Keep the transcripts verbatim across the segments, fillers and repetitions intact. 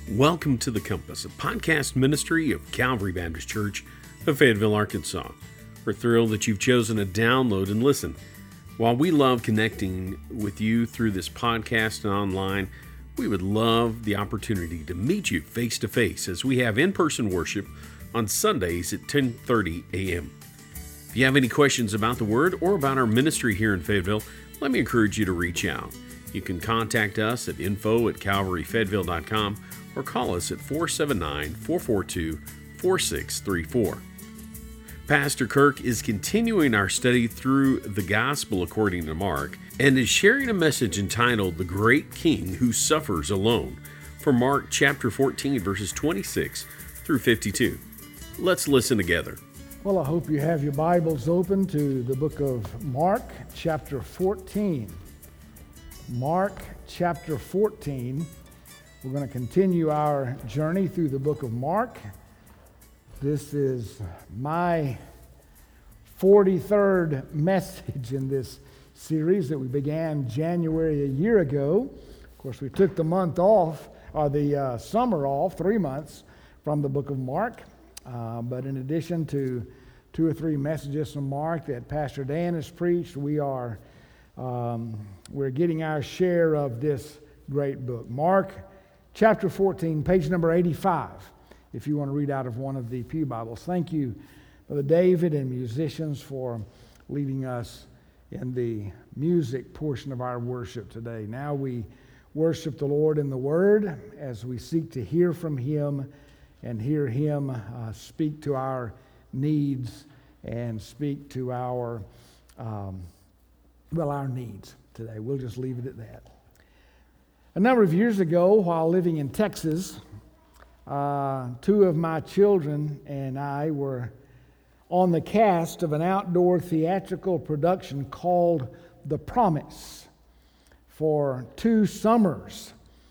Welcome to The Compass, a podcast ministry of Calvary Baptist Church of Fayetteville, Arkansas. We're thrilled that you've chosen to download and listen. While we love connecting with you through this podcast and online, we would love the opportunity to meet you face to face as we have in-person worship on Sundays at ten thirty a.m. If you have any questions about the Word or about our ministry here in Fayetteville, let me encourage you to reach out. You can contact us at info at calvary fayetteville dot com or call us at four seven nine, four four two, four six three four. Pastor Kirk is continuing our study through the Gospel according to Mark and is sharing a message entitled The Great King Who Suffers Alone from Mark chapter fourteen, verses twenty-six through fifty-two. Let's listen together. Well, I hope you have your Bibles open to the book of Mark chapter fourteen. Mark chapter fourteen. We're going to continue our journey through the book of Mark. This is my forty-third message in this series that we began January a year ago. Of course, we took the month off, or the uh, summer off, three months from the book of Mark. Uh, but in addition to two or three messages from Mark that Pastor Dan has preached, we are um, we're getting our share of this great book. Mark chapter fourteen, page number eighty-five, if you want to read out of one of the Pew Bibles. Thank you, Brother David and musicians, for leading us in the music portion of our worship today. Now we worship the Lord in the Word as we seek to hear from Him and hear Him uh, speak to our needs and speak to our, um, well, our needs today. We'll just leave it at that. A number of years ago, while living in Texas, uh, two of my children and I were on the cast of an outdoor theatrical production called The Promise for two summers.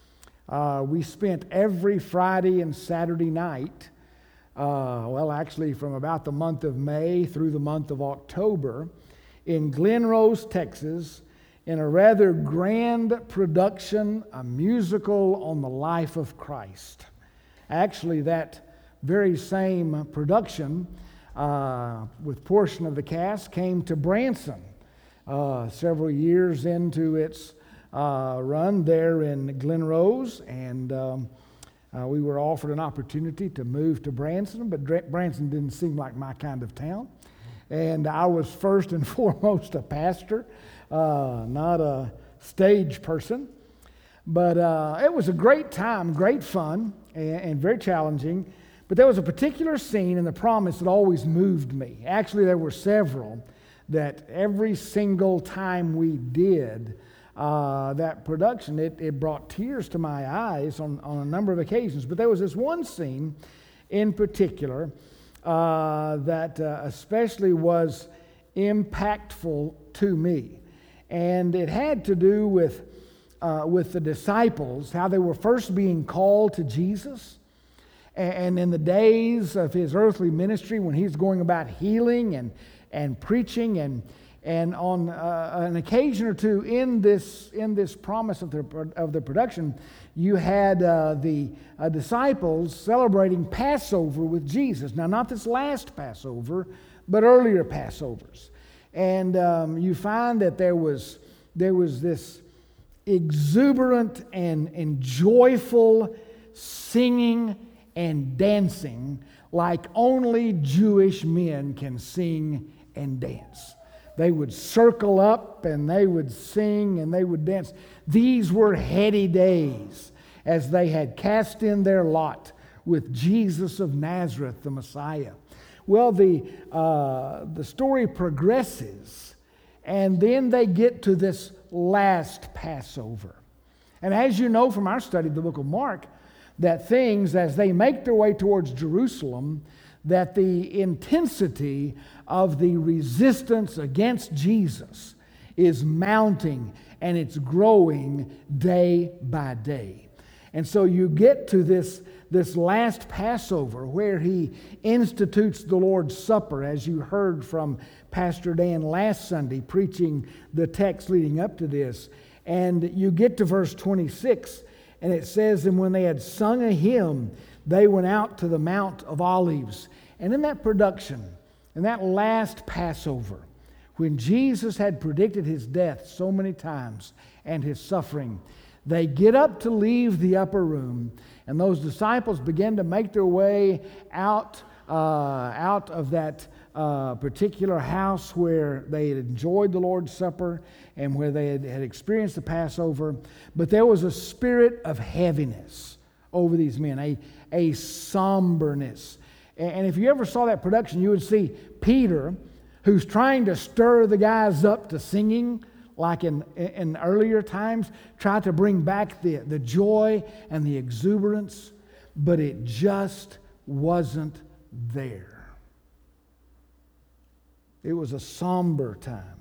Uh, we spent every Friday and Saturday night, uh, well, actually from about the month of May through the month of October, in Glen Rose, Texas, in a rather grand production, a musical on the life of Christ. Actually, that very same production, uh, with portion of the cast, came to Branson uh, several years into its uh, run there in Glen Rose, and um, uh, we were offered an opportunity to move to Branson, but Dr- Branson didn't seem like my kind of town. And I was first and foremost a pastor, uh, not a stage person. But uh, it was a great time, great fun, and, and very challenging. But there was a particular scene in The Promise that always moved me. Actually, there were several that every single time we did uh, that production, it, it brought tears to my eyes on, on a number of occasions. But there was this one scene in particular Uh, that uh, especially was impactful to me. And it had to do with, uh, with the disciples, how they were first being called to Jesus. And, and in the days of His earthly ministry, when He's going about healing and, and preaching, and, and on uh, an occasion or two in this, in this promise of the, of the production, you had uh, the uh, disciples celebrating Passover with Jesus. Now, not this last Passover, but earlier Passovers. And um, you find that there was there was this exuberant and, and joyful singing and dancing like only Jewish men can sing and dance. They would circle up and they would sing and they would dance. These were heady days as they had cast in their lot with Jesus of Nazareth, the Messiah. Well, the, uh, the story progresses, and then they get to this last Passover. And as you know from our study of the book of Mark, that things, as they make their way towards Jerusalem, that the intensity of the resistance against Jesus is mounting, and it's growing day by day. And so you get to this, this last Passover where He institutes the Lord's Supper, as you heard from Pastor Dan last Sunday preaching the text leading up to this. And you get to verse twenty-six, And it says, and when they had sung a hymn, they went out to the Mount of Olives. And in that production, in that last Passover, when Jesus had predicted his death so many times and his suffering, they get up to leave the upper room, and those disciples begin to make their way out, uh, out of that uh, particular house where they had enjoyed the Lord's Supper and where they had, had experienced the Passover. But there was a spirit of heaviness over these men, a, a somberness. And if you ever saw that production, you would see Peter, who's trying to stir the guys up to singing, like in, in earlier times, try to bring back the, the joy and the exuberance, but it just wasn't there. It was a somber time.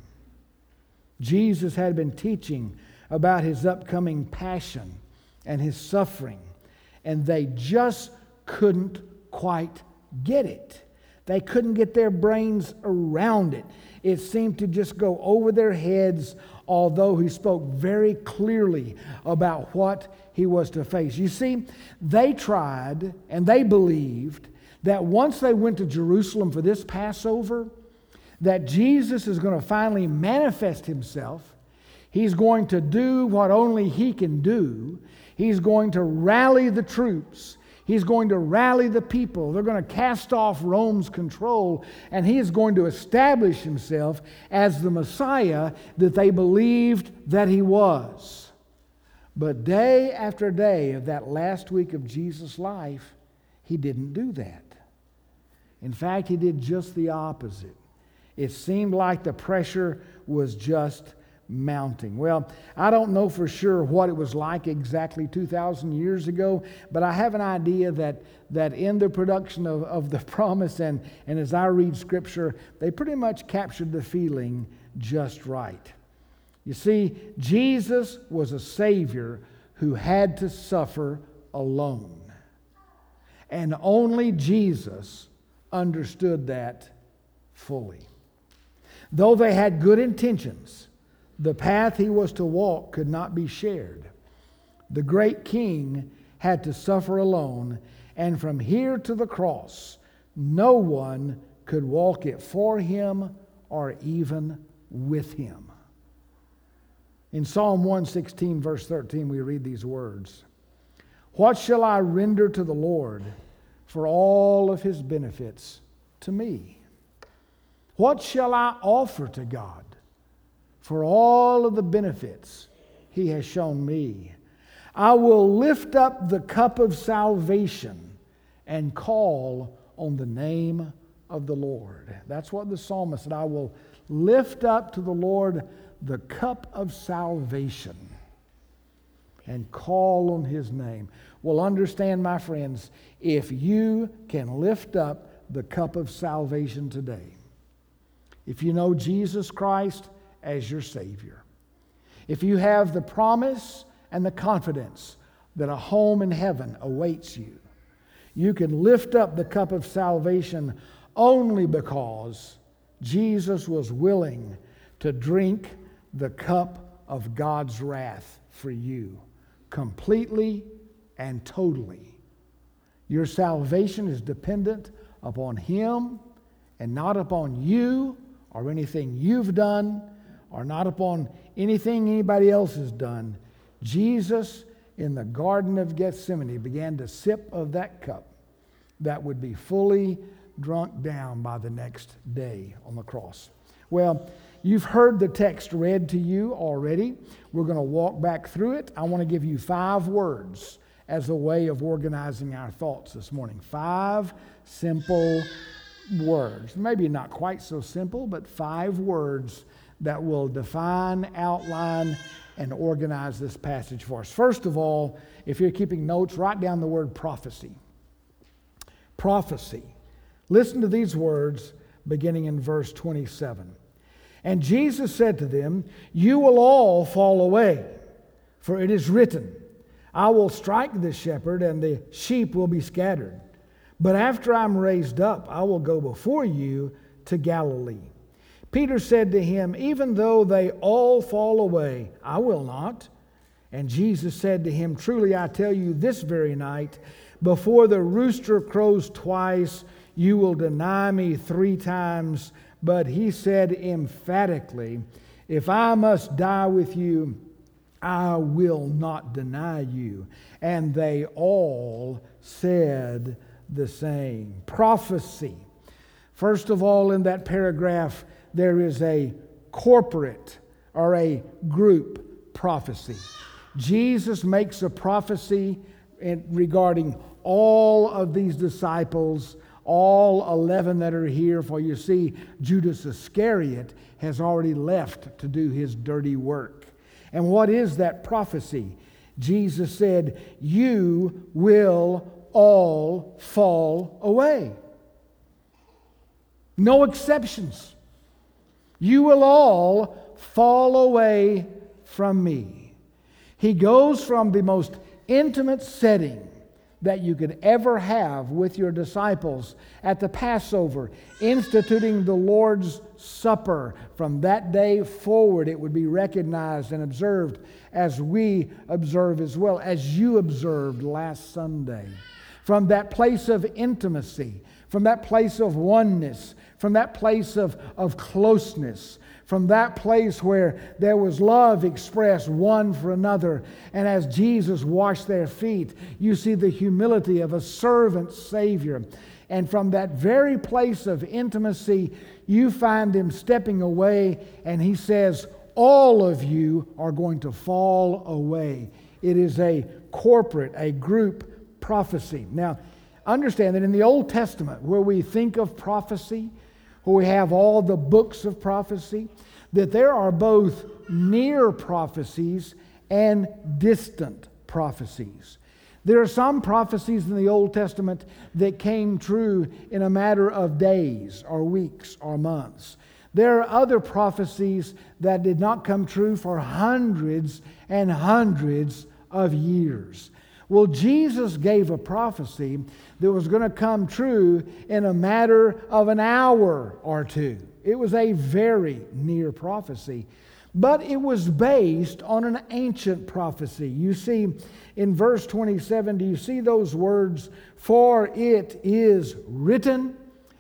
Jesus had been teaching about his upcoming passion and his suffering, and they just couldn't quite get it. They couldn't get their brains around it. It seemed to just go over their heads, although he spoke very clearly about what he was to face. You see, they tried and they believed that once they went to Jerusalem for this Passover, that Jesus is going to finally manifest himself. He's going to do what only he can do. He's going to rally the troops. He's going to rally the people. They're going to cast off Rome's control, and he is going to establish himself as the Messiah that they believed that he was. But day after day of that last week of Jesus' life, he didn't do that. In fact, he did just the opposite. It seemed like the pressure was just mounting. Well, I don't know for sure what it was like exactly two thousand years ago, but I have an idea that that in the production of, of the promise and, and as I read Scripture, they pretty much captured the feeling just right. You see, Jesus was a Savior who had to suffer alone. And only Jesus understood that fully. Though they had good intentions, the path he was to walk could not be shared. The great king had to suffer alone, and from here to the cross, no one could walk it for him or even with him. In Psalm one sixteen, verse thirteen, we read these words, "What shall I render to the Lord for all of his benefits to me? What shall I offer to God for all of the benefits he has shown me? I will lift up the cup of salvation and call on the name of the Lord." That's what the psalmist said. I will lift up to the Lord the cup of salvation and call on his name. Well, understand, my friends, if you can lift up the cup of salvation today, if you know Jesus Christ as your Savior, if you have the promise and the confidence that a home in heaven awaits you, you can lift up the cup of salvation only because Jesus was willing to drink the cup of God's wrath for you completely and totally. Your salvation is dependent upon him and not upon you or anything you've done, or not upon anything anybody else has done. Jesus, in the Garden of Gethsemane, began to sip of that cup that would be fully drunk down by the next day on the cross. Well, you've heard the text read to you already. We're going to walk back through it. I want to give you five words as a way of organizing our thoughts this morning. Five simple words. Maybe not quite so simple, but five words that will define, outline, and organize this passage for us. First of all, if you're keeping notes, write down the word prophecy. Prophecy. Listen to these words beginning in verse twenty-seven. "And Jesus said to them, you will all fall away, for it is written, I will strike the shepherd, and the sheep will be scattered. But after I'm raised up, I will go before you to Galilee." Peter said to him, "Even though they all fall away, I will not." And Jesus said to him, truly I tell you, this very night, before the rooster crows twice, you will deny me three times. But he said emphatically, if I must die with you, I will not deny you. And they all said the same. Prophecy. First of all, in that paragraph, there is a corporate or a group prophecy. Jesus makes a prophecy in, regarding all of these disciples, all eleven that are here. For you see, Judas Iscariot has already left to do his dirty work. And what is that prophecy? Jesus said, you will all fall away. No exceptions. You will all fall away from me. He goes from the most intimate setting that you could ever have with your disciples at the Passover, instituting the Lord's Supper. From that day forward, it would be recognized and observed as we observe as well, as you observed last Sunday. From that place of intimacy, from that place of oneness, from that place of, of closeness, from that place where there was love expressed one for another. And as Jesus washed their feet, you see the humility of a servant Savior. And from that very place of intimacy, you find him stepping away, and he says, all of you are going to fall away. It is a corporate, a group prophecy. Now, understand that in the Old Testament, where we think of prophecy, where we have all the books of prophecy, that there are both near prophecies and distant prophecies. There are some prophecies in the Old Testament that came true in a matter of days or weeks or months. There are other prophecies that did not come true for hundreds and hundreds of years. Well, Jesus gave a prophecy that was going to come true in a matter of an hour or two. It was a very near prophecy, but it was based on an ancient prophecy. You see, in verse twenty-seven, do you see those words, for it is written?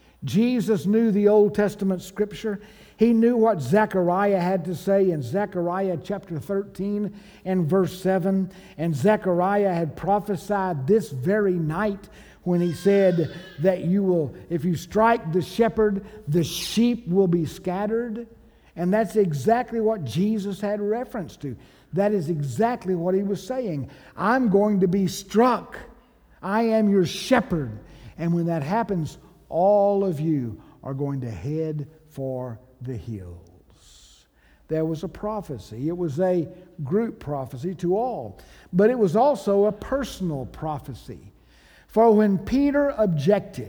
Jesus knew the Old Testament scripture. He knew what Zechariah had to say in Zechariah chapter thirteen and verse seven. And Zechariah had prophesied this very night when he said that you will, if you strike the shepherd, the sheep will be scattered. And that's exactly what Jesus had reference to. That is exactly what he was saying. I'm going to be struck. I am your shepherd. And when that happens, all of you are going to head for the hills. There was a prophecy. It was a group prophecy to all. But it was also a personal prophecy. For when Peter objected,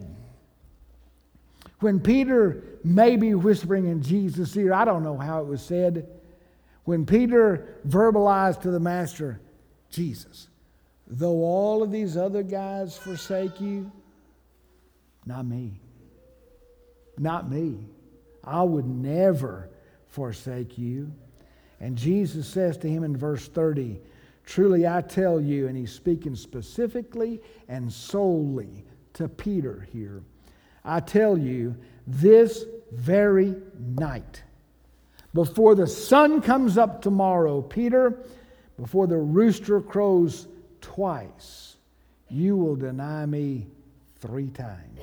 when Peter may be whispering in Jesus' ear, I don't know how it was said, when Peter verbalized to the Master, Jesus, though all of these other guys forsake you, not me. Not me. I would never forsake you. And Jesus says to him in verse thirty, truly I tell you, and he's speaking specifically and solely to Peter here, I tell you, this very night, before the sun comes up tomorrow, Peter, before the rooster crows twice, you will deny me three times.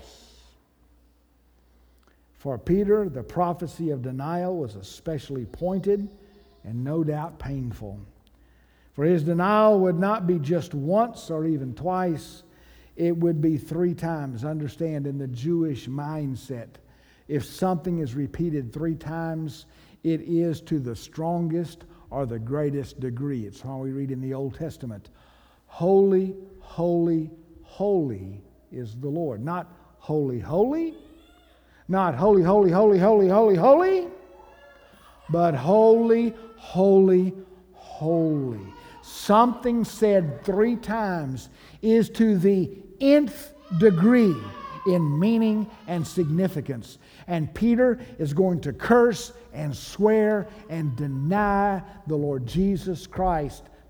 For Peter, the prophecy of denial was especially pointed and no doubt painful. For his denial would not be just once or even twice. It would be three times. Understand, in the Jewish mindset, if something is repeated three times, it is to the strongest or the greatest degree. It's how we read in the Old Testament, holy, holy, holy is the Lord. Not holy, holy. Not holy, holy, holy, holy, holy, holy. But holy, holy, holy. Something said three times is to the nth degree in meaning and significance. And Peter is going to curse and swear and deny the Lord Jesus Christ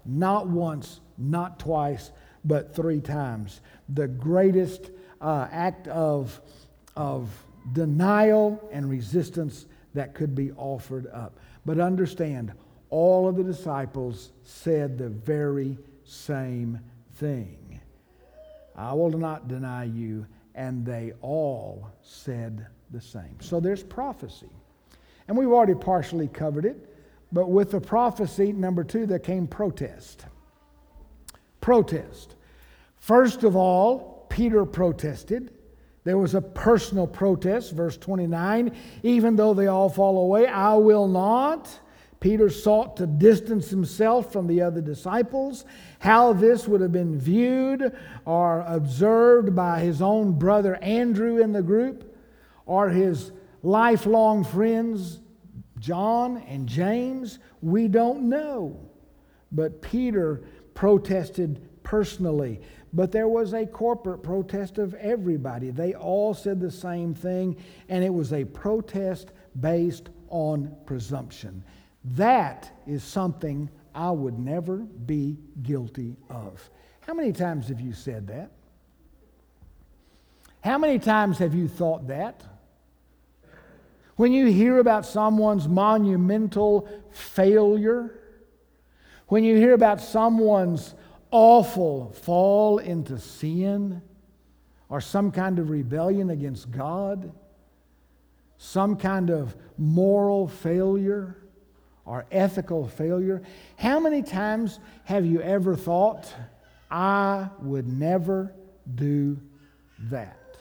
not once, not twice, but three times. The greatest uh, act of, of denial and resistance that could be offered up. But understand, all of the disciples said the very same thing. I will not deny you. And they all said the same. So there's prophecy. And we've already partially covered it. But with the prophecy, number two, there came protest. Protest. First of all, Peter protested. There was a personal protest, verse twenty-nine. Even though they all fall away, I will not. Peter sought to distance himself from the other disciples. How this would have been viewed or observed by his own brother Andrew in the group, or his lifelong friends John and James, we don't know. But Peter protested personally. But there was a corporate protest of everybody. They all said the same thing, and it was a protest based on presumption. That is something I would never be guilty of. How many times have you said that? How many times have you thought that? When you hear about someone's monumental failure, when you hear about someone's awful fall into sin, or some kind of rebellion against God, some kind of moral failure, or ethical failure, how many times have you ever thought, I would never do that?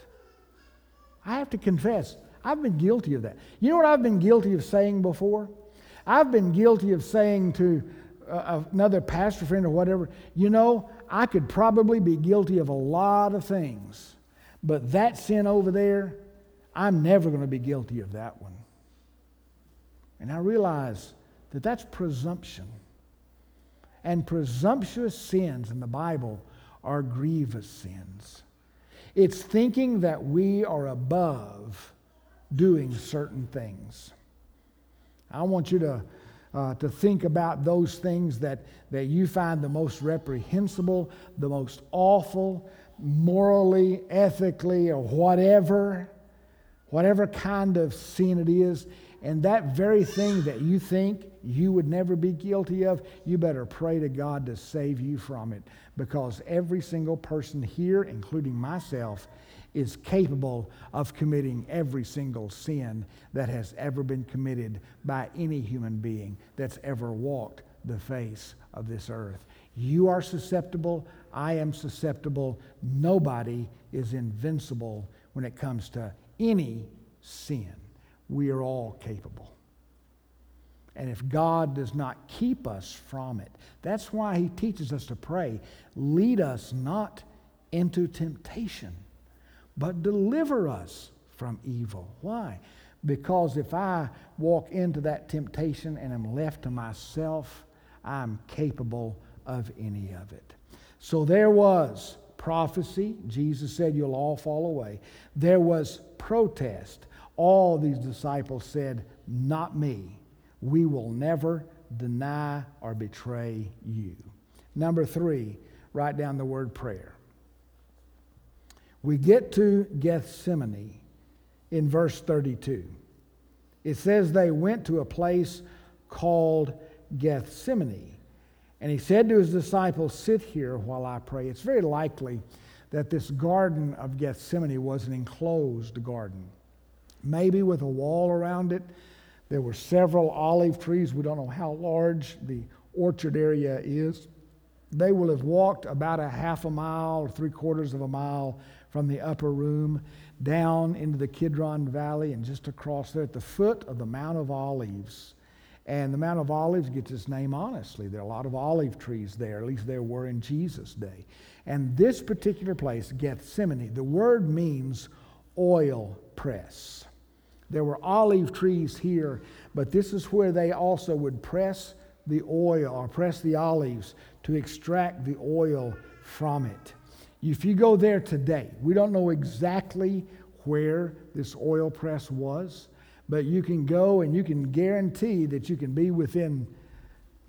I have to confess, I've been guilty of that. You know what I've been guilty of saying before? I've been guilty of saying to uh, another pastor friend or whatever, you know, I could probably be guilty of a lot of things, but that sin over there, I'm never going to be guilty of that one. And I realize that that's presumption. And presumptuous sins in the Bible are grievous sins. It's thinking that we are above doing certain things. I want you to, uh, to think about those things that, that you find the most reprehensible, the most awful, morally, ethically, or whatever, whatever kind of sin it is. And that very thing that you think you would never be guilty of, you better pray to God to save you from it. Because every single person here, including myself, is capable of committing every single sin that has ever been committed by any human being that's ever walked the face of this earth. You are susceptible. I am susceptible. Nobody is invincible when it comes to any sin. We are all capable. And if God does not keep us from it, that's why He teaches us to pray, lead us not into temptation, but deliver us from evil. Why? Because if I walk into that temptation and am left to myself, I'm capable of any of it. So there was prophecy. Jesus said, you'll all fall away. There was protest. All these disciples said, not me. We will never deny or betray you. Number three, write down the word prayer. We get to Gethsemane in verse thirty-two. It says they went to a place called Gethsemane. And he said to his disciples, sit here while I pray. It's very likely that this garden of Gethsemane was an enclosed garden, maybe with a wall around it. There were several olive trees. We don't know how large the orchard area is. They will have walked about a half a mile or three quarters of a mile from the upper room down into the Kidron Valley and just across there at the foot of the Mount of Olives. And the Mount of Olives gets its name honestly. There are a lot of olive trees there, at least there were in Jesus' day. And this particular place, Gethsemane, the word means oil press. There were olive trees here, but this is where they also would press the oil or press the olives to extract the oil from it. If you go there today, we don't know exactly where this oil press was, but you can go and you can guarantee that you can be within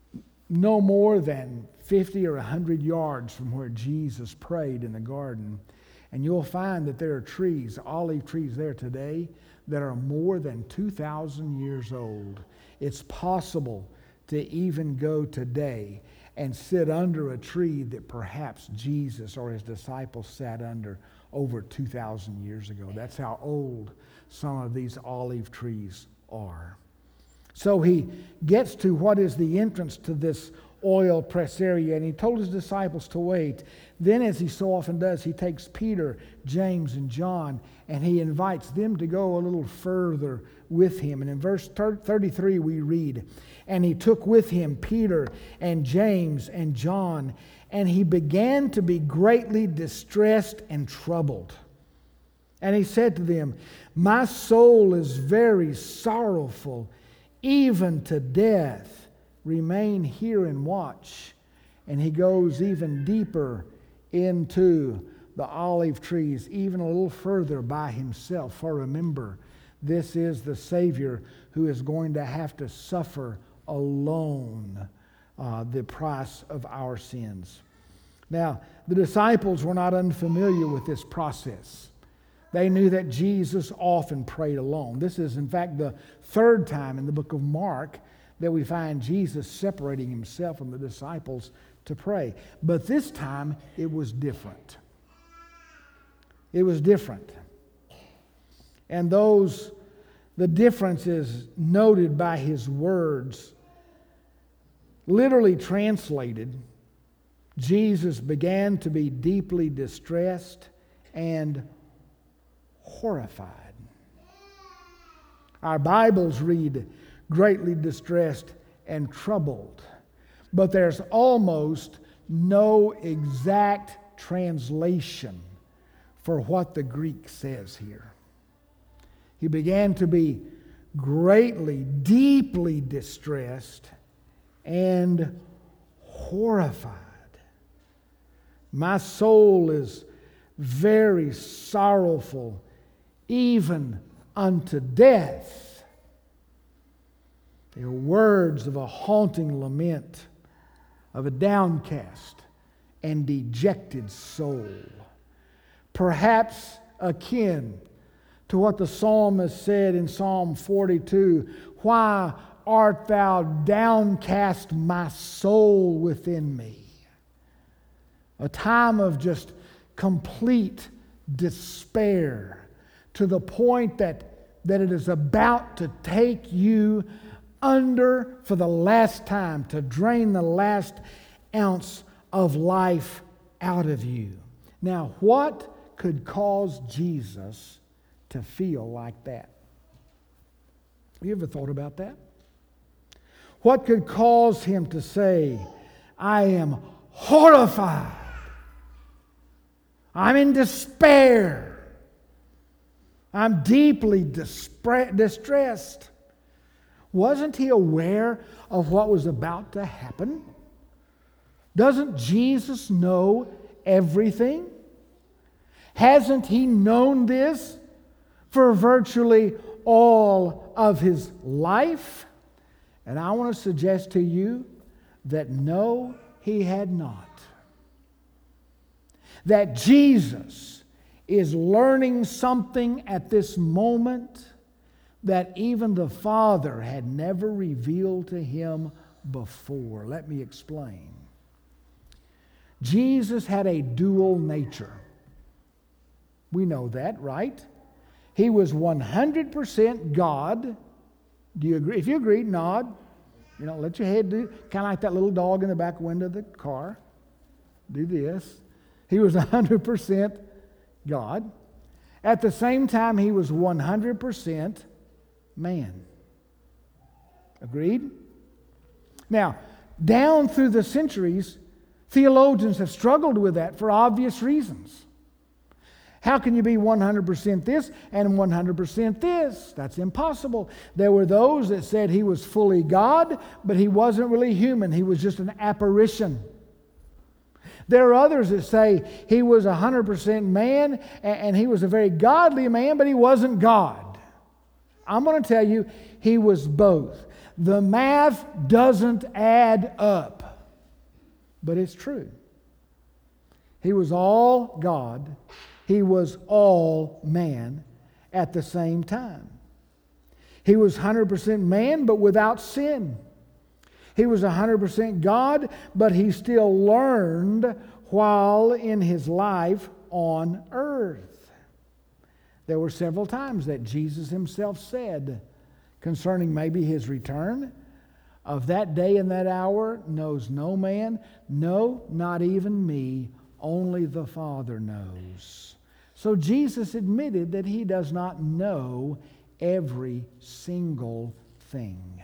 no more than fifty or one hundred yards from where Jesus prayed in the garden. And you'll find that there are trees, olive trees there today, that are more than two thousand years old. It's possible to even go today and sit under a tree that perhaps Jesus or his disciples sat under over two thousand years ago. That's how old some of these olive trees are. So he gets to what is the entrance to this oil press area, and he told his disciples to wait. Then, as he so often does, he takes Peter, James, and John, and he invites them to go a little further with him. And in verse thirty-three we read, "And he took with him Peter and James and John, and he began to be greatly distressed and troubled. And he said to them, 'My soul is very sorrowful, even to death. Remain here and watch.' And he goes even deeper into the olive trees, even a little further by himself. For remember, this is the Savior who is going to have to suffer alone uh, the price of our sins. Now, the disciples were not unfamiliar with this process. They knew that Jesus often prayed alone. This is, in fact, the third time in the book of Mark that we find Jesus separating himself from the disciples to pray. But this time, it was different. It was different. And those, the difference is noted by his words. Literally translated, Jesus began to be deeply distressed and horrified. Our Bibles read, greatly distressed and troubled. But there's almost no exact translation for what the Greek says here. He began to be greatly, deeply distressed and horrified. My soul is very sorrowful, even unto death. They are words of a haunting lament, of a downcast and dejected soul. Perhaps akin to what the psalmist said in Psalm forty-two, "Why art thou downcast, my soul within me?" A time of just complete despair, to the point that, that it is about to take you under for the last time, to drain the last ounce of life out of you. Now, what could cause Jesus to feel like that? Have you ever thought about that? What could cause him to say, "I am horrified. I'm in despair. I'm deeply dispre- distressed"? Wasn't he aware of what was about to happen? Doesn't Jesus know everything? Hasn't he known this for virtually all of his life? And I want to suggest to you that no, he had not. That Jesus is learning something at this moment that even the Father had never revealed to him before. Let me explain. Jesus had a dual nature. We know that, right? He was one hundred percent God. Do you agree? If you agree, nod. You know, let your head do, kind of like that little dog in the back window of the car. Do this. He was one hundred percent God. At the same time, he was one hundred percent man. Agreed? Now, down through the centuries, theologians have struggled with that for obvious reasons. How can you be one hundred percent this and one hundred percent this? That's impossible. There were those that said he was fully God, but he wasn't really human. He was just an apparition. There are others that say he was one hundred percent man and he was a very godly man, but he wasn't God. I'm going to tell you, he was both. The math doesn't add up, but it's true. He was all God. He was all man at the same time. He was one hundred percent man, but without sin. He was one hundred percent God, but he still learned while in his life on earth. There were several times that Jesus himself said concerning maybe his return, of that day and that hour knows no man, no, not even me, only the Father knows. So Jesus admitted that he does not know every single thing.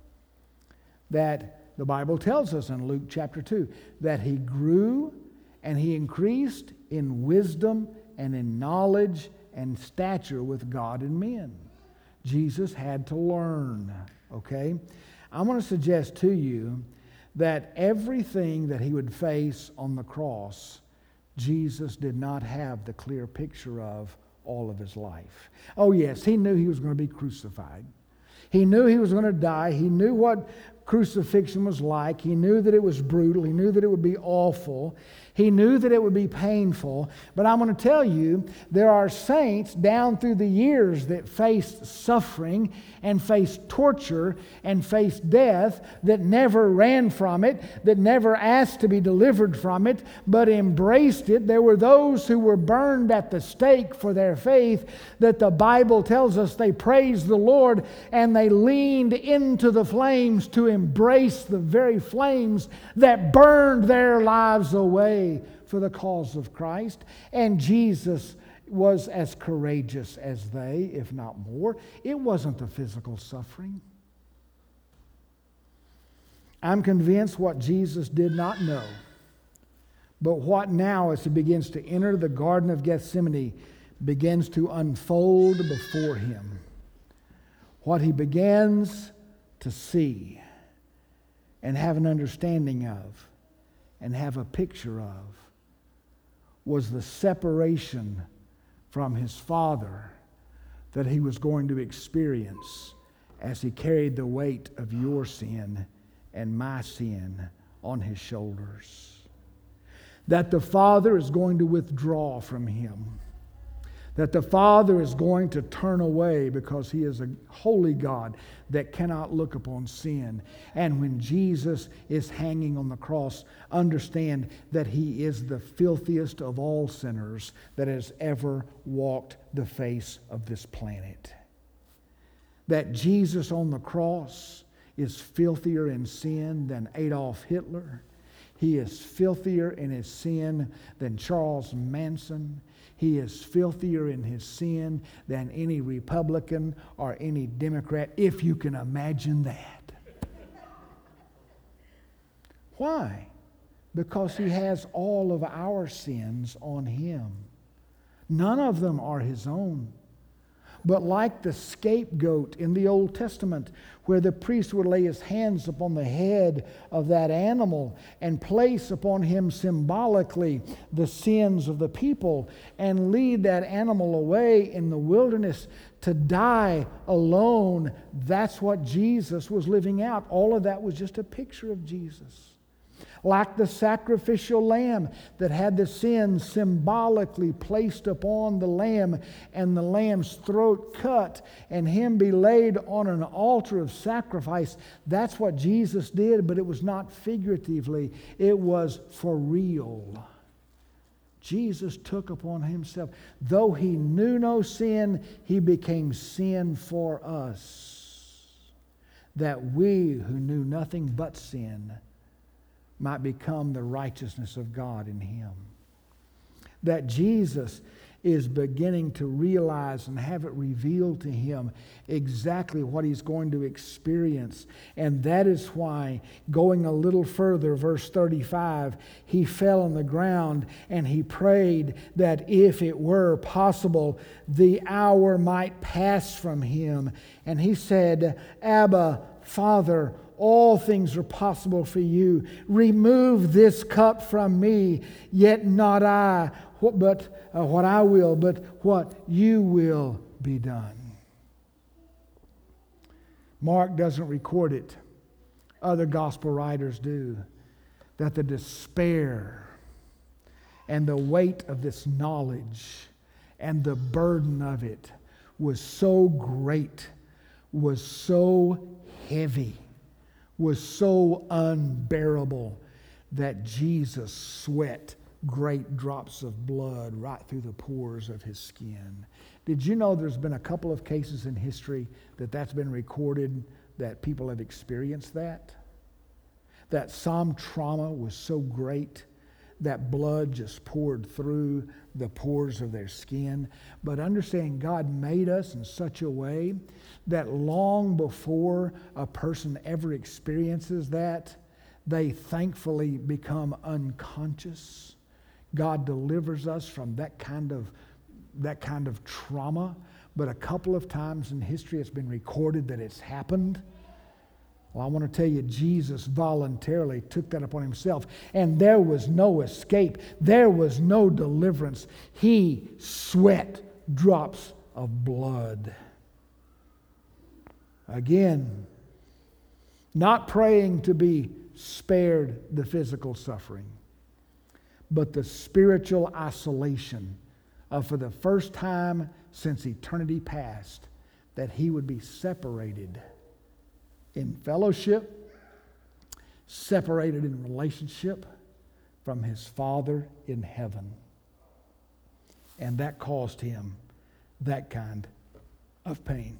That the Bible tells us in Luke chapter two that he grew and he increased in wisdom and in knowledge and stature with God and men. Jesus had to learn, okay? I want to suggest to you that everything that he would face on the cross, Jesus did not have the clear picture of all of his life. Oh yes, he knew he was going to be crucified. He knew he was going to die. He knew what crucifixion was like. He knew that it was brutal. He knew that it would be awful. He knew that it would be painful. But I'm going to tell you, there are saints down through the years that faced suffering and faced torture and faced death that never ran from it, that never asked to be delivered from it, but embraced it. There were those who were burned at the stake for their faith that the Bible tells us they praised the Lord and they leaned into the flames to embrace the very flames that burned their lives away for the cause of Christ. And Jesus was as courageous as they, if not more. It wasn't the physical suffering. I'm convinced what Jesus did not know, but what now, as he begins to enter the Garden of Gethsemane, begins to unfold before him. What he begins to see and have an understanding of and have a picture of was the separation from his Father that he was going to experience as he carried the weight of your sin and my sin on his shoulders. That the Father is going to withdraw from him. That the Father is going to turn away because he is a holy God that cannot look upon sin. And when Jesus is hanging on the cross, understand that he is the filthiest of all sinners that has ever walked the face of this planet. That Jesus on the cross is filthier in sin than Adolf Hitler. He is filthier in his sin than Charles Manson. He is filthier in his sin than any Republican or any Democrat, if you can imagine that. Why? Because he has all of our sins on him. None of them are his own. But like the scapegoat in the Old Testament, where the priest would lay his hands upon the head of that animal and place upon him symbolically the sins of the people and lead that animal away in the wilderness to die alone, that's what Jesus was living out. All of that was just a picture of Jesus. Like the sacrificial lamb that had the sins symbolically placed upon the lamb and the lamb's throat cut and him be laid on an altar of sacrifice. That's what Jesus did, but it was not figuratively. It was for real. Jesus took upon himself. Though he knew no sin, he became sin for us, that we who knew nothing but sin might become the righteousness of God in him. That Jesus is beginning to realize and have it revealed to him exactly what he's going to experience. And that is why, going a little further, verse thirty-five, he fell on the ground and he prayed that if it were possible, the hour might pass from him. And he said, Abba, Father, all things are possible for you. Remove this cup from me, yet not I, but uh, what I will, but what you will be done. Mark doesn't record it. Other gospel writers do. That the despair and the weight of this knowledge and the burden of it was so great, was so heavy, was so unbearable that Jesus sweat great drops of blood right through the pores of his skin. Did you know there's been a couple of cases in history that that's been recorded, that people have experienced that? That some trauma was so great that blood just poured through the pores of their skin. But understand, God made us in such a way that long before a person ever experiences that, they thankfully become unconscious. God delivers us from that kind of that kind of trauma. But a couple of times in history it's been recorded that it's happened. Well, I want to tell you, Jesus voluntarily took that upon himself, and there was no escape. There was no deliverance. He sweat drops of blood. Again, not praying to be spared the physical suffering, but the spiritual isolation of, for the first time since eternity past, that he would be separated in fellowship, separated in relationship from his Father in heaven. And that caused him that kind of pain.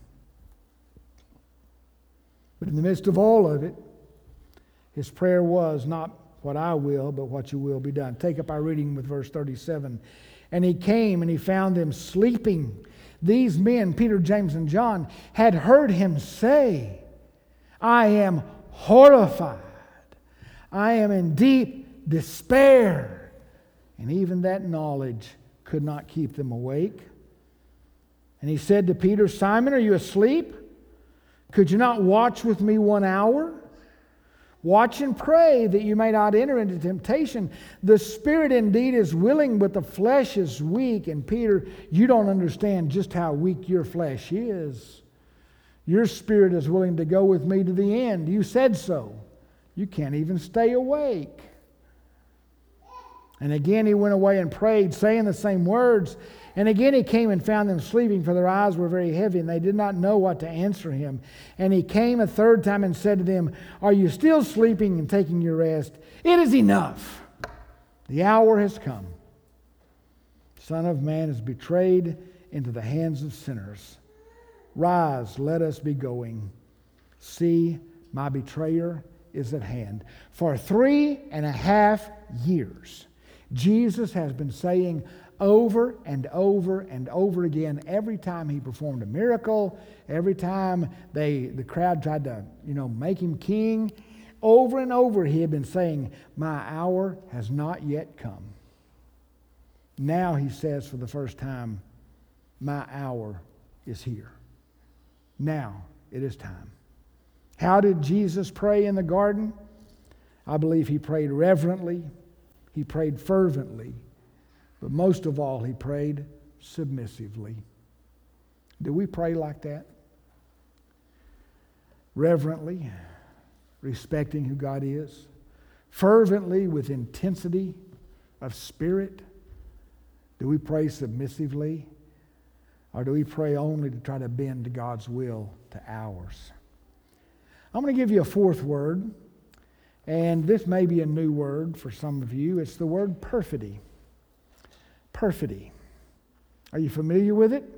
But in the midst of all of it, his prayer was, not what I will, but what you will be done. Take up our reading with verse thirty-seven. And he came and he found them sleeping. These men, Peter, James, and John, had heard him say, I am horrified. I am in deep despair. And even that knowledge could not keep them awake. And he said to Peter, Simon, are you asleep? Could you not watch with me one hour? Watch and pray that you may not enter into temptation. The spirit indeed is willing, but the flesh is weak. And Peter, you don't understand just how weak your flesh is. Your spirit is willing to go with me to the end. You said so. You can't even stay awake. And again he went away and prayed, saying the same words. And again he came and found them sleeping, for their eyes were very heavy, and they did not know what to answer him. And he came a third time and said to them, Are you still sleeping and taking your rest? It is enough. The hour has come. The Son of Man is betrayed into the hands of sinners. Rise, let us be going. See, my betrayer is at hand. For three and a half years, Jesus has been saying over and over and over again, every time he performed a miracle, every time they the crowd tried to, you know, make him king, over and over he had been saying, my hour has not yet come. Now he says for the first time, my hour is here. Now it is time. How did Jesus pray in the garden? I believe he prayed reverently. He prayed fervently. But most of all, he prayed submissively. Do we pray like that? Reverently, respecting who God is. Fervently, with intensity of spirit. Do we pray submissively? Or do we pray only to try to bend to God's will to ours? I'm going to give you a fourth word, and this may be a new word for some of you. It's the word perfidy. Perfidy. Are you familiar with it?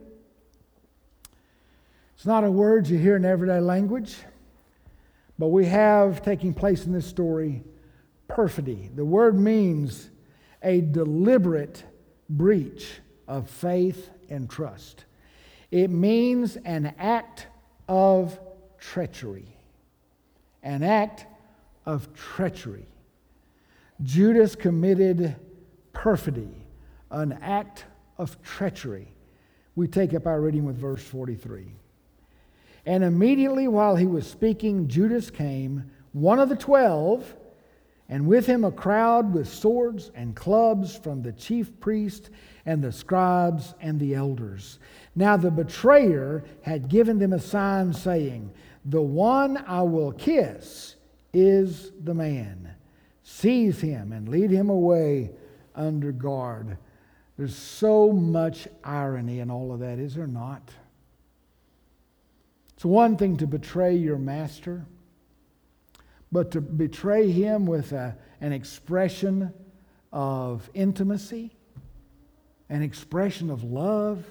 It's not a word you hear in everyday language, but we have taking place in this story perfidy. The word means a deliberate breach of faith and trust. It means an act of treachery. An act of treachery. Judas committed perfidy, an act of treachery. We take up our reading with verse forty-three. And immediately while he was speaking, Judas came, one of the twelve, and with him a crowd with swords and clubs from the chief priests and the scribes and the elders. Now the betrayer had given them a sign, saying, The one I will kiss is the man. Seize him and lead him away under guard. There's so much irony in all of that, is there not? It's one thing to betray your master, but to betray him with a, an expression of intimacy, an expression of love.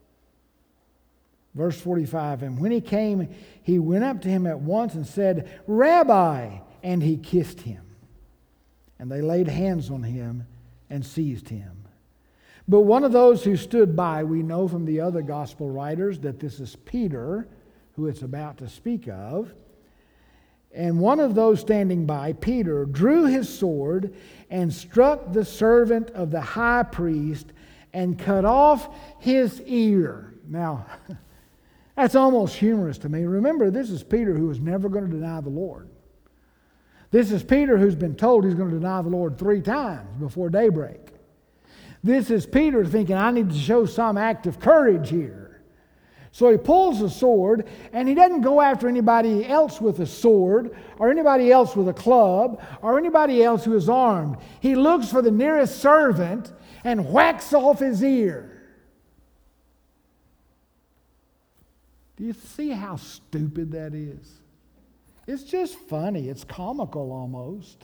Verse forty-five, and when he came, he went up to him at once and said, Rabbi, and he kissed him. And they laid hands on him and seized him. But one of those who stood by, we know from the other gospel writers that this is Peter, who it's about to speak of. And one of those standing by, Peter, drew his sword and struck the servant of the high priest and cut off his ear. Now, that's almost humorous to me. Remember, this is Peter who was never going to deny the Lord. This is Peter who's been told he's going to deny the Lord three times before daybreak. This is Peter thinking, I need to show some act of courage here. So he pulls a sword, and he doesn't go after anybody else with a sword, or anybody else with a club, or anybody else who is armed. He looks for the nearest servant and whacks off his ear. Do you see how stupid that is? It's just funny. It's comical almost.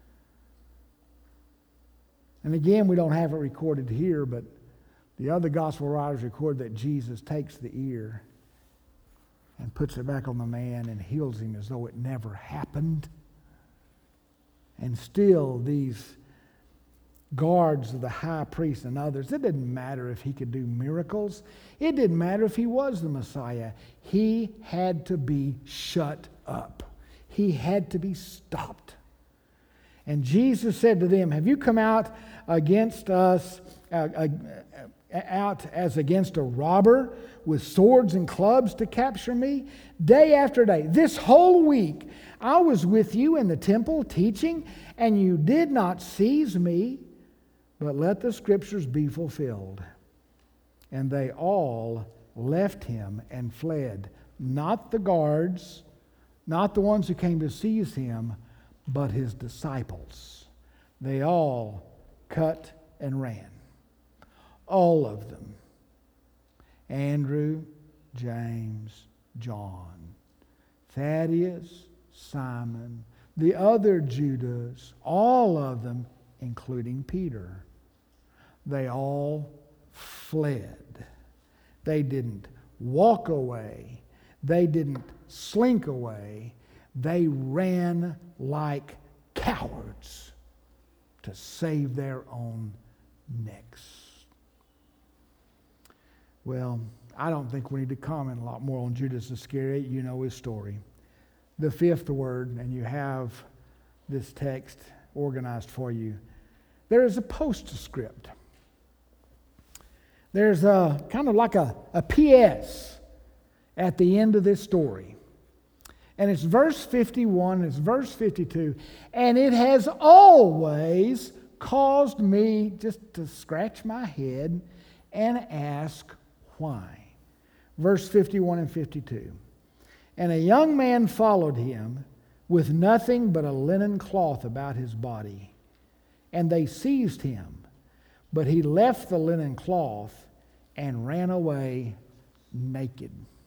And again, we don't have it recorded here, but the other gospel writers record that Jesus takes the ear and puts it back on the man and heals him as though it never happened. And still these guards of the high priest and others, it didn't matter if he could do miracles. It didn't matter if he was the Messiah. He had to be shut up. He had to be stopped. And Jesus said to them, have you come out against us, uh, uh, out as against a robber with swords and clubs to capture me? Day after day, this whole week, I was with you in the temple teaching, and you did not seize me, but let the scriptures be fulfilled. And they all left him and fled. Not the guards, not the ones who came to seize him, but his disciples. They all cut and ran. All of them. Andrew, James, John, Thaddeus, Simon, the other Judas, all of them, including Peter. They all fled. They didn't walk away. They didn't slink away. They ran like cowards to save their own necks. Well, I don't think we need to comment a lot more on Judas Iscariot. You know his story. The fifth word, and you have this text organized for you. There is a postscript. There's a kind of like a, a P S at the end of this story. And it's verse fifty-one, it's verse fifty-two, and it has always caused me just to scratch my head and ask why. Verse fifty-one and fifty-two. And a young man followed him with nothing but a linen cloth about his body. And they seized him, but he left the linen cloth and ran away naked.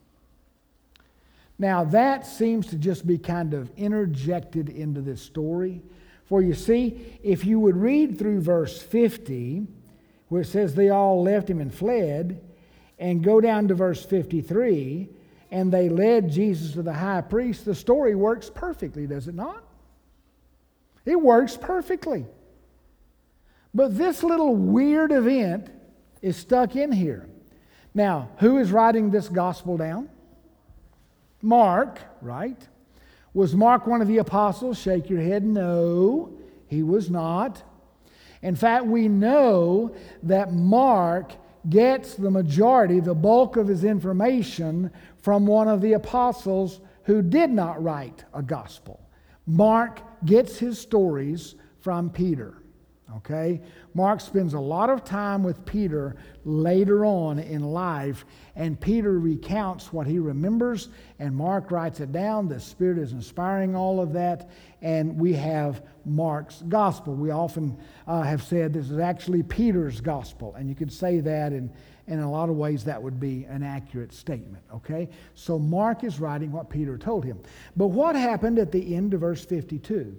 Now that seems to just be kind of interjected into this story. For you see, if you would read through verse fifty, where it says they all left him and fled, and go down to verse fifty-three, and they led Jesus to the high priest, the story works perfectly, does it not? It works perfectly. But this little weird event is stuck in here. Now, who is writing this gospel down? Mark, right? Was Mark one of the apostles? Shake your head. No, he was not. In fact, we know that Mark gets the majority, the bulk of his information from one of the apostles who did not write a gospel. Mark gets his stories from Peter. Okay? Mark spends a lot of time with Peter later on in life, and Peter recounts what he remembers, and Mark writes it down. The Spirit is inspiring all of that, and we have Mark's gospel. We often uh, have said this is actually Peter's gospel, and you could say that, and in a lot of ways that would be an accurate statement, okay? So Mark is writing what Peter told him. But what happened at the end of verse fifty-two?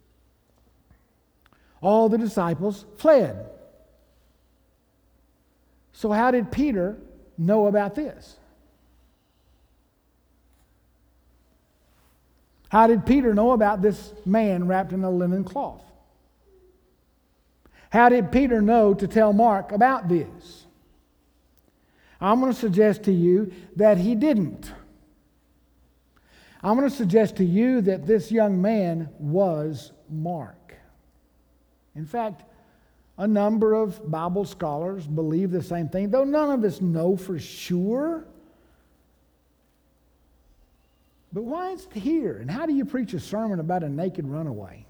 All the disciples fled. So how did Peter know about this? How did Peter know about this man wrapped in a linen cloth? How did Peter know to tell Mark about this? I'm going to suggest to you that he didn't. I'm going to suggest to you that this young man was Mark. In fact, a number of Bible scholars believe the same thing, though none of us know for sure. But why is it here? And how do you preach a sermon about a naked runaway?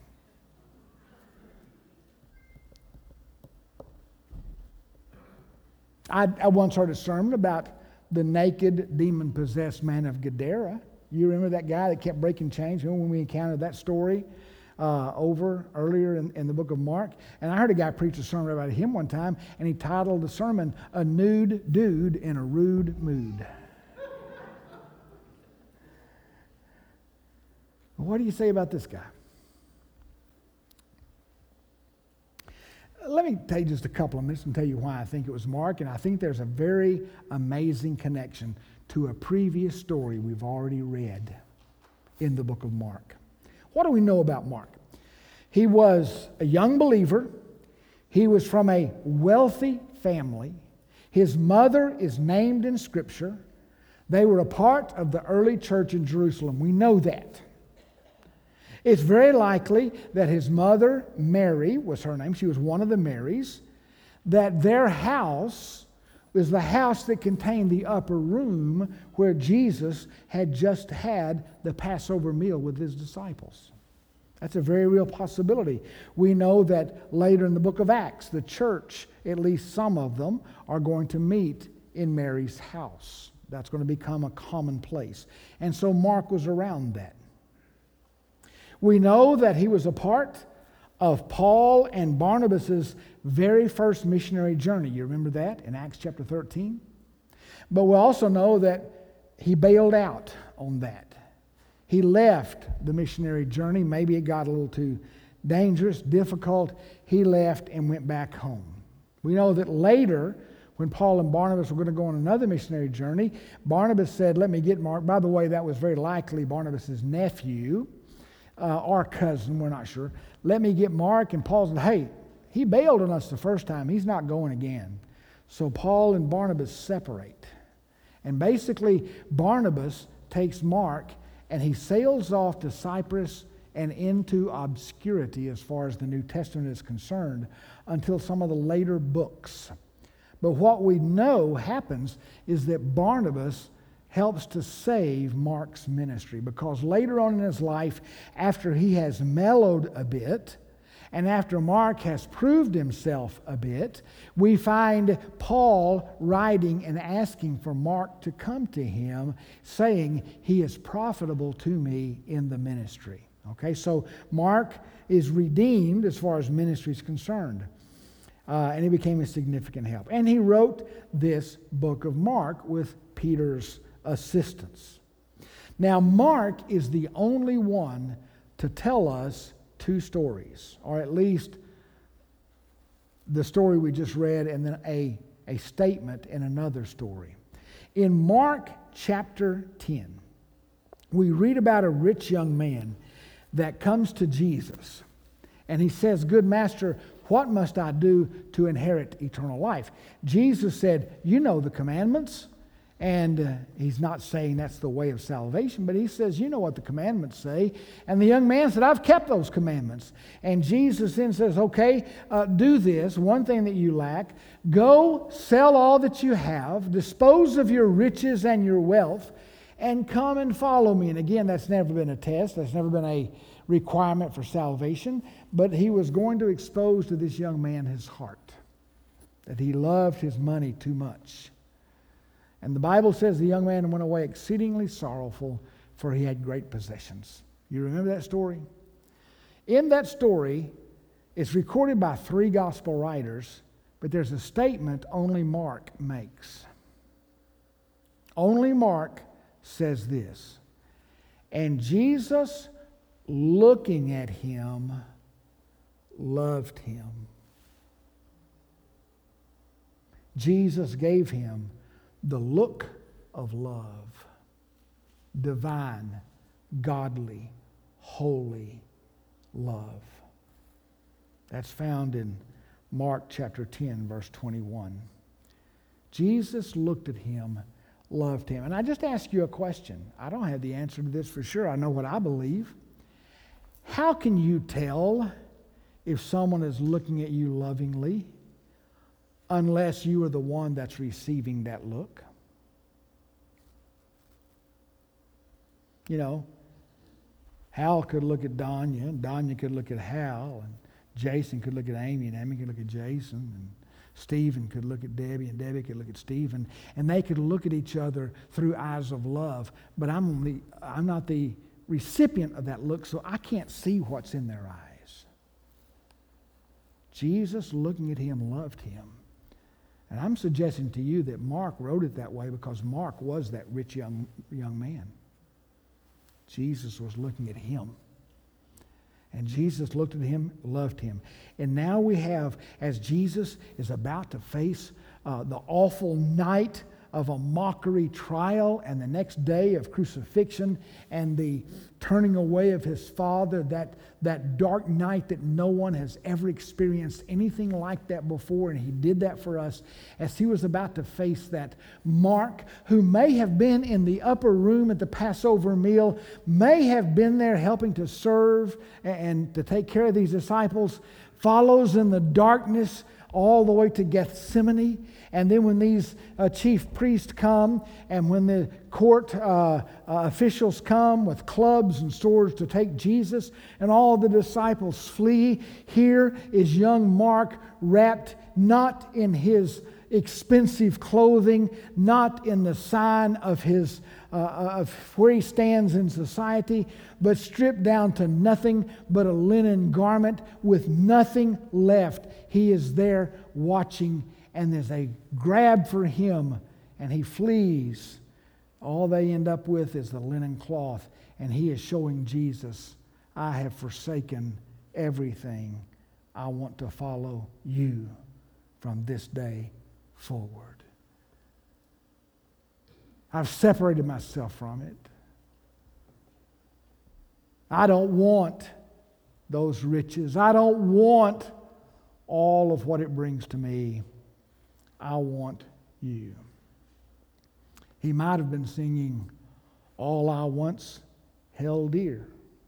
I, I once heard a sermon about the naked, demon-possessed man of Gadara. You remember that guy that kept breaking chains? Remember when we encountered that story uh, over earlier in, in the book of Mark? And I heard a guy preach a sermon about him one time, and he titled the sermon, "A Nude Dude in a Rude Mood." What do you say about this guy? Let me take just a couple of minutes and tell you why I think it was Mark, and I think there's a very amazing connection to a previous story we've already read in the book of Mark. What do we know about Mark? He was a young believer. He was from a wealthy family. His mother is named in Scripture. They were a part of the early church in Jerusalem. We know that. It's very likely that his mother, Mary, was her name. She was one of the Marys. That their house was the house that contained the upper room where Jesus had just had the Passover meal with his disciples. That's a very real possibility. We know that later in the book of Acts, the church, at least some of them, are going to meet in Mary's house. That's going to become a commonplace. And so Mark was around that. We know that he was a part of Paul and Barnabas' very first missionary journey. You remember that in Acts chapter thirteen? But we also know that he bailed out on that. He left the missionary journey. Maybe it got a little too dangerous, difficult. He left and went back home. We know that later, when Paul and Barnabas were going to go on another missionary journey, Barnabas said, "Let me get Mark." By the way, that was very likely Barnabas' nephew. Uh, or cousin, we're not sure. "Let me get Mark." And Paul said, "Hey, he bailed on us the first time. He's not going again." So Paul and Barnabas separate. And basically, Barnabas takes Mark and he sails off to Cyprus and into obscurity as far as the New Testament is concerned until some of the later books. But what we know happens is that Barnabas helps to save Mark's ministry, because later on in his life, after he has mellowed a bit, and after Mark has proved himself a bit, we find Paul writing and asking for Mark to come to him, saying, "He is profitable to me in the ministry." Okay, so Mark is redeemed as far as ministry is concerned. Uh, and he became a significant help. And he wrote this book of Mark with Peter's assistance. Now, Mark is the only one to tell us two stories, or at least the story we just read and then a, a statement in another story. In Mark chapter ten, we read about a rich young man that comes to Jesus, and he says, "Good master, what must I do to inherit eternal life?" Jesus said, "You know the commandments." And uh, he's not saying that's the way of salvation, but he says, "You know what the commandments say." And the young man said, "I've kept those commandments." And Jesus then says, "Okay, uh, do this, one thing that you lack. Go sell all that you have, dispose of your riches and your wealth, and come and follow me." And again, that's never been a test. That's never been a requirement for salvation, but he was going to expose to this young man his heart, that he loved his money too much. And the Bible says the young man went away exceedingly sorrowful, for he had great possessions. You remember that story? In that story, it's recorded by three gospel writers, but there's a statement only Mark makes. Only Mark says this, and Jesus, looking at him, loved him. Jesus gave him the look of love, divine, godly, holy love. That's found in Mark chapter ten, verse twenty-one. Jesus looked at him, loved him. And I just ask you a question. I don't have the answer to this for sure. I know what I believe. How can you tell if someone is looking at you lovingly unless you are the one that's receiving that look? You know, Hal could look at Danya, and Danya could look at Hal, and Jason could look at Amy, and Amy could look at Jason, and Stephen could look at Debbie, and Debbie could look at Stephen, and they could look at each other through eyes of love. But I'm only, I'm not the recipient of that look, so I can't see what's in their eyes. Jesus, looking at him, loved him. And I'm suggesting to you that Mark wrote it that way because Mark was that rich young, young man. Jesus was looking at him. And Jesus looked at him, loved him. And now we have, as Jesus is about to face uh, the awful night of a mockery trial and the next day of crucifixion and the turning away of his Father, that, that dark night that no one has ever experienced anything like that before, and he did that for us. As he was about to face that, Mark, who may have been in the upper room at the Passover meal, may have been there helping to serve and to take care of these disciples, follows in the darkness all the way to Gethsemane. And then when these uh, chief priests come, and when the court uh, uh, officials come with clubs and swords to take Jesus, and all the disciples flee, here is young Mark wrapped not in his expensive clothing, not in the sign of his uh, of where he stands in society, but stripped down to nothing but a linen garment with nothing left. He is there watching, and there's a grab for him, and he flees. All they end up with is the linen cloth, and he is showing Jesus, I have forsaken everything. I want to follow you from this day forward. I've separated myself from it. I don't want those riches. I don't want all of what it brings to me. I want you. He might have been singing, all I once held dear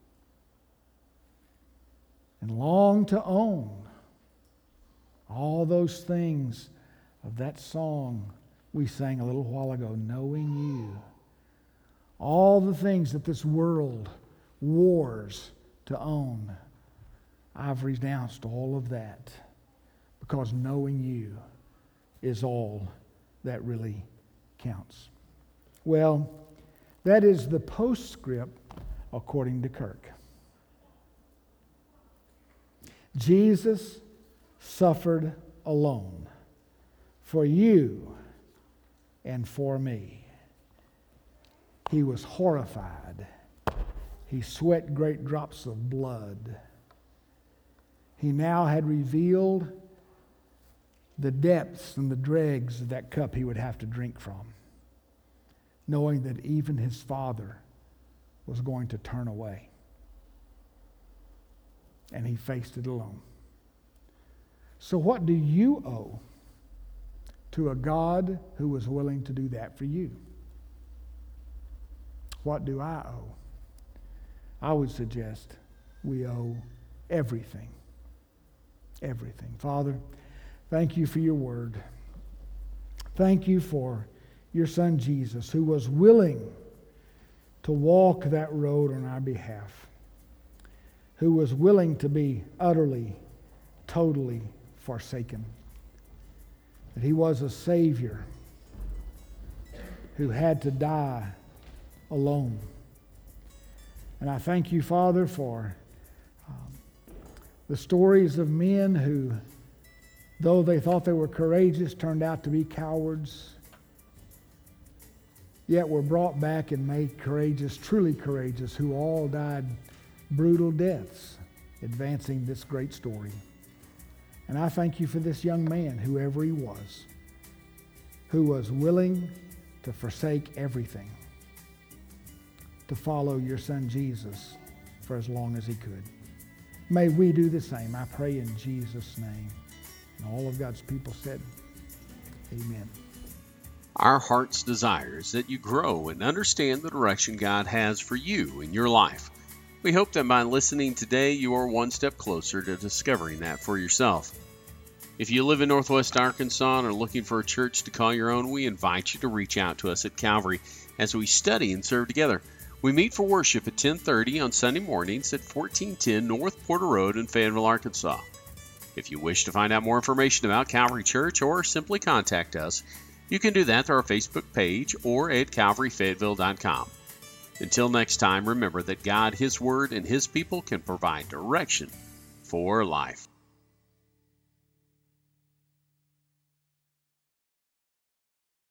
and long to own. All those things of that song we sang a little while ago, knowing you. All the things that this world wars to own. I've renounced all of that because knowing you is all that really counts. Well, that is the postscript according to Kirk. Jesus suffered alone for you and for me. He was horrified. He sweat great drops of blood. He now had revealed the depths and the dregs of that cup he would have to drink from, knowing that even his Father was going to turn away. And he faced it alone. So what do you owe to a God who was willing to do that for you? What do I owe? I would suggest we owe everything. Everything. Father, thank you for your word. Thank you for your Son Jesus, who was willing to walk that road on our behalf. who was willing to be utterly, totally forsaken. That he was a Savior who had to die alone. And I thank you, Father, for um, the stories of men who, though they thought they were courageous, turned out to be cowards, yet were brought back and made courageous, truly courageous, who all died brutal deaths, advancing this great story. And I thank you for this young man, whoever he was, who was willing to forsake everything to follow your Son Jesus for as long as he could. May we do the same, I pray in Jesus' name. And all of God's people said, amen. Our heart's desire is that you grow and understand the direction God has for you in your life. We hope that by listening today, you are one step closer to discovering that for yourself. If you live in Northwest Arkansas and are looking for a church to call your own, we invite you to reach out to us at Calvary as we study and serve together. We meet for worship at ten thirty on Sunday mornings at fourteen ten North Porter Road in Fayetteville, Arkansas. If you wish to find out more information about Calvary Church or simply contact us, you can do that through our Facebook page or at calvary fayetteville dot com. Until next time, remember that God, His Word, and His people can provide direction for life.